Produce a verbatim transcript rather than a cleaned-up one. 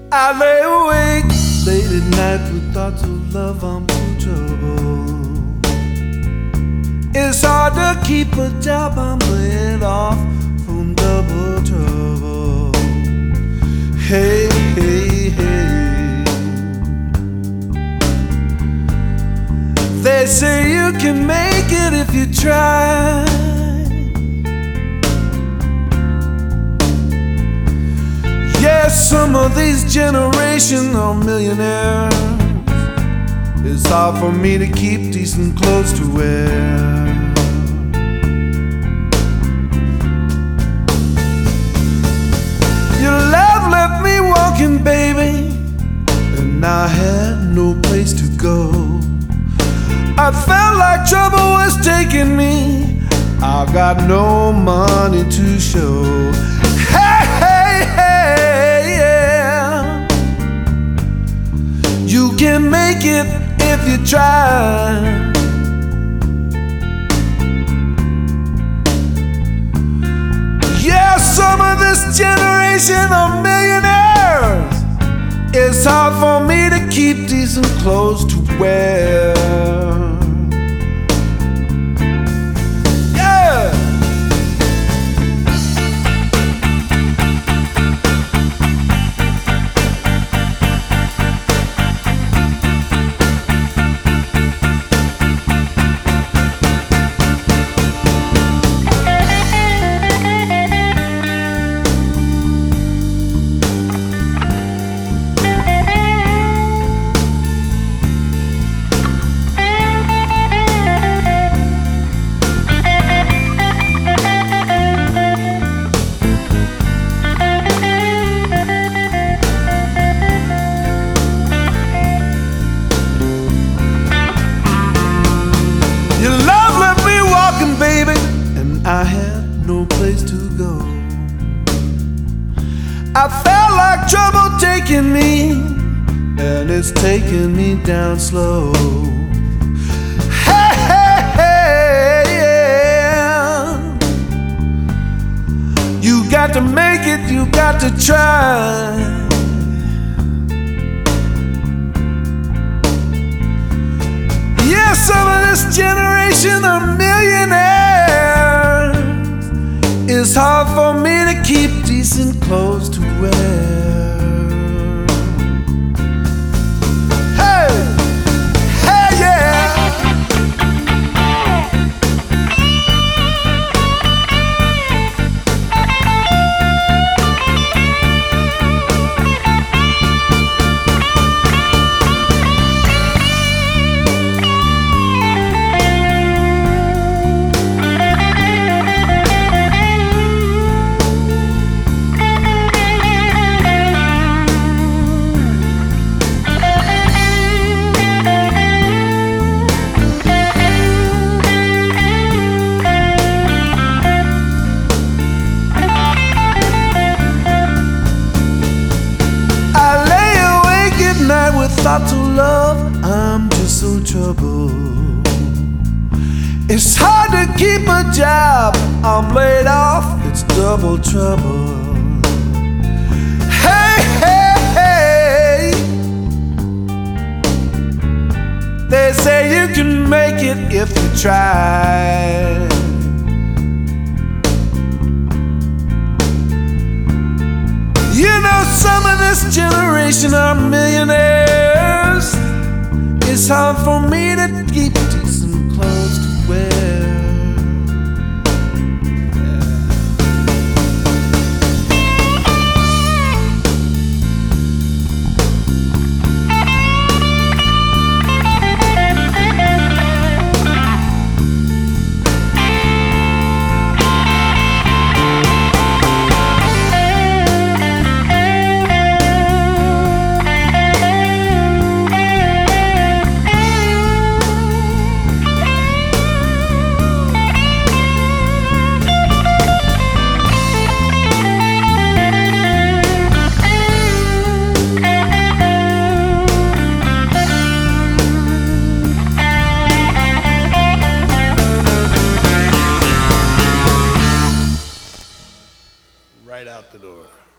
I lay awake late at night with thoughts of love. I'm in trouble. It's hard to keep a job. I'm laid off from double trouble. Hey, hey, hey. They say you can make it if you try. Yes, some of these generations are millionaires. It's hard for me to keep decent clothes to wear. Your love left me walking, baby, and I had no place to go. I felt like trouble was taking me. I got no money to show. Hey, hey, hey, yeah. You can make it if you try. Yeah, some of this generation of millionaires. It's hard for me to keep decent clothes to wear. Yeah. Your love left me walking, baby, and I had no place to go. I felt like trouble taking me, and it's taking me down slow. Hey, hey, hey, yeah. You got to make it, you got to try. Yeah, some of this generation of millionaires. It's hard for me to keep decent clothes to wear. Hey, hey, yeah. With thoughts of love, I'm just so troubled. It's hard to keep a job. I'm laid off, it's double trouble. Hey, hey, hey. They say you can make it if you try. You know, some of this generation are millionaires. It's hard for me to keep decent clothes to wear. Right out the door.